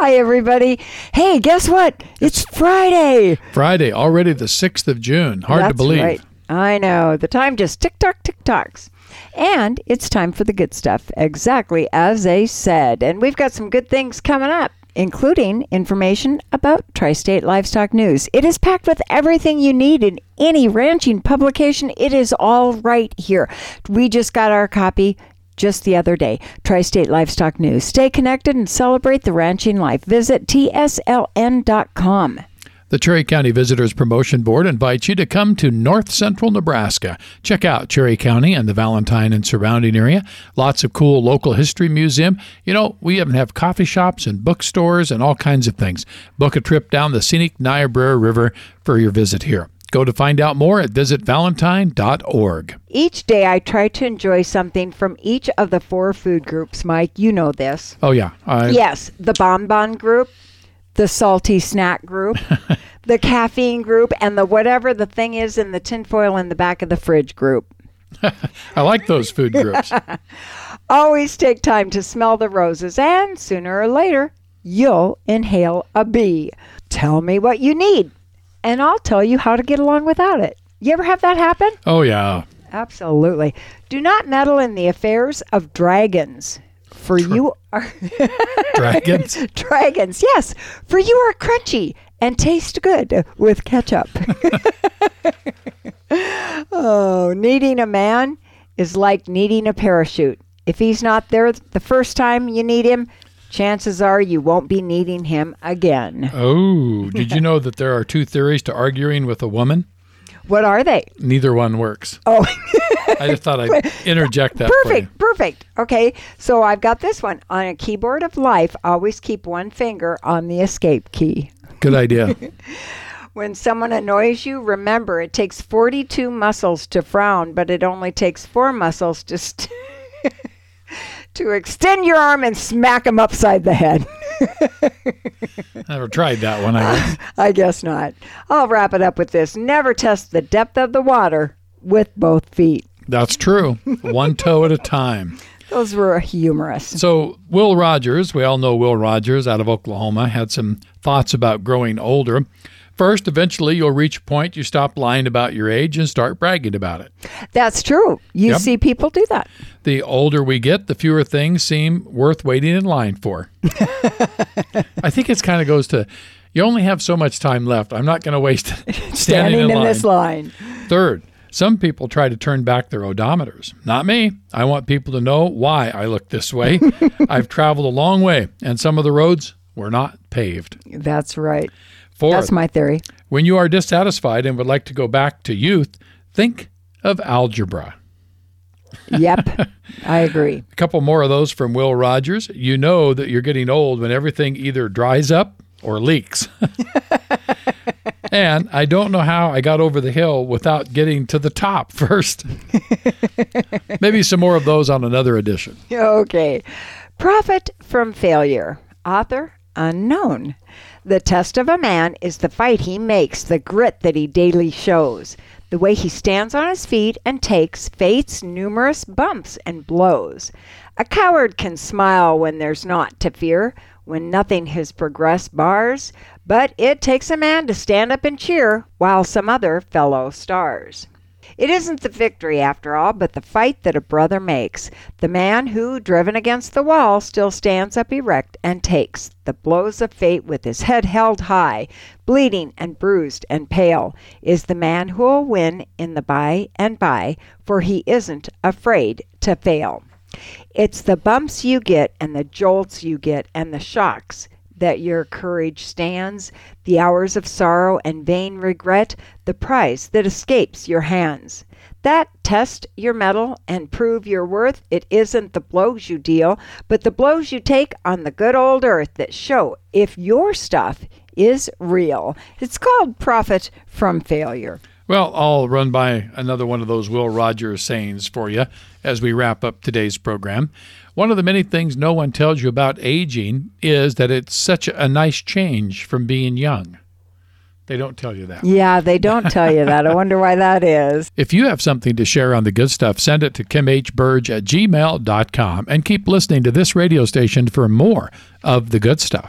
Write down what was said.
Hi, everybody. Hey, guess what? It's Friday. Friday, already the 6th of June. Hard to believe. That's right. I know. The time just tick-tock, tick-tocks. And it's time for the good stuff, exactly as they said. And we've got some good things coming up, including information about Tri-State Livestock News. It is packed with everything you need in any ranching publication. It is all right here. We just got our copy just the other day. Tri-State Livestock News. Stay connected and celebrate the ranching life. Visit tsln.com. The Cherry County Visitors Promotion Board invites you to come to North Central Nebraska. Check out Cherry County and the Valentine and surrounding area. Lots of cool local history museum. You know, we even have coffee shops and bookstores and all kinds of things. Book a trip down the scenic Niobrara River for your visit here. Go to find out more at visitvalentine.org. Each day I try to enjoy something from each of the 4 food groups, Mike. You know this. Oh, yeah. Yes, the bonbon group, the salty snack group, the caffeine group, and the whatever the thing is in the tinfoil in the back of the fridge group. I like those food groups. Always take time to smell the roses, and sooner or later, you'll inhale a bee. Tell me what you need, and I'll tell you how to get along without it. You ever have that happen? Oh, yeah. Absolutely. Do not meddle in the affairs of dragons. For you are... Dragons? Dragons, yes. For you are crunchy and taste good with ketchup. Oh, needing a man is like needing a parachute. If he's not there the first time you need him, chances are you won't be needing him again. Oh, did you know that there are 2 theories to arguing with a woman? What are they? Neither one works. Oh. I just thought I'd interject that. Perfect. Okay, so I've got this one. On a keyboard of life, always keep one finger on the escape key. Good idea. When someone annoys you, remember it takes 42 muscles to frown, but it only takes 4 muscles to extend your arm and smack them upside the head. Never tried that one, I guess. I guess not. I'll wrap it up with this. Never test the depth of the water with both feet. That's true. 1 toe at a time. Those were humorous. So Will Rogers, we all know Will Rogers out of Oklahoma, had some thoughts about growing older. First, eventually you'll reach a point you stop lying about your age and start bragging about it. That's true. You see people do that. The older we get, the fewer things seem worth waiting in line for. I think it kind of goes to, you only have so much time left. I'm not going to waste standing in this line. Third, some people try to turn back their odometers. Not me. I want people to know why I look this way. I've traveled a long way, and some of the roads were not paved. That's right. Fourth, that's my theory. When you are dissatisfied and would like to go back to youth, think of algebra. Yep, I agree. A couple more of those from Will Rogers. You know that you're getting old when everything either dries up or leaks. And I don't know how I got over the hill without getting to the top first. Maybe some more of those on another edition. Okay. Profit from failure. Author unknown. The test of a man is the fight he makes, the grit that he daily shows, the way he stands on his feet and takes fate's numerous bumps and blows. A coward can smile when there's naught to fear, when nothing his progress bars, but it takes a man to stand up and cheer while some other fellow stars. It isn't the victory, after all, but the fight that a brother makes. The man who, driven against the wall, still stands up erect and takes the blows of fate with his head held high, bleeding and bruised and pale, is the man who will win in the by and by, for he isn't afraid to fail. It's the bumps you get and the jolts you get and the shocks that your courage stands, the hours of sorrow and vain regret, the prize that escapes your hands. That test your mettle and prove your worth. It isn't the blows you deal, but the blows you take on the good old earth that show if your stuff is real. It's called Profit from Failure. Well, I'll run by another one of those Will Rogers sayings for you as we wrap up today's program. One of the many things no one tells you about aging is that it's such a nice change from being young. They don't tell you that. Yeah, they don't tell you that. I wonder why that is. If you have something to share on the good stuff, send it to kimhburge@gmail.com and keep listening to this radio station for more of the good stuff.